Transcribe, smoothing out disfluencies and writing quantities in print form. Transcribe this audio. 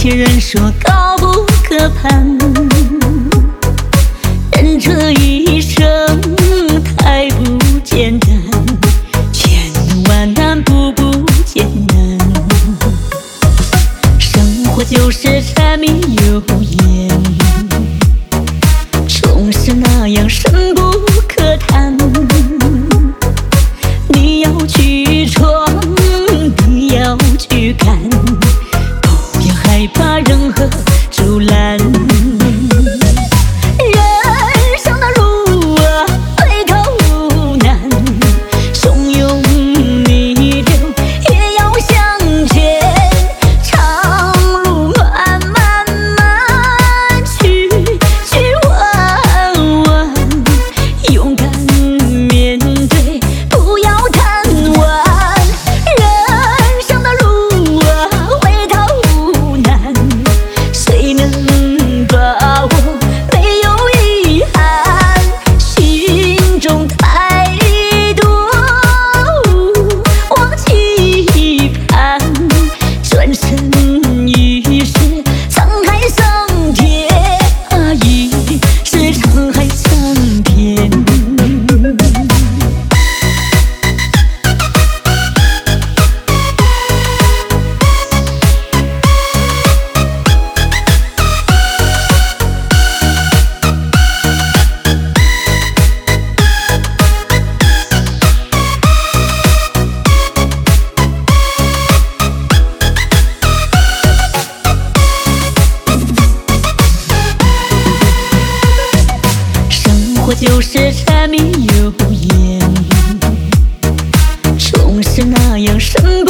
些人说高不可攀，人这一生太不简单，千万难步步艰难。生活就是柴米油盐，总是那样深不可谈。你要去闯，你要去看，不要害怕任何阻拦。人生的路啊，回头无难，怂恿逆流也要向前。长路漫漫漫，去弯弯，勇敢面对，不要贪玩。人生的路啊，回头无难，谁能把握没有遗憾？心中太多忘期盼，转身已是沧海桑田啊，已是沧海桑田。生活就是柴米油盐，总是那样深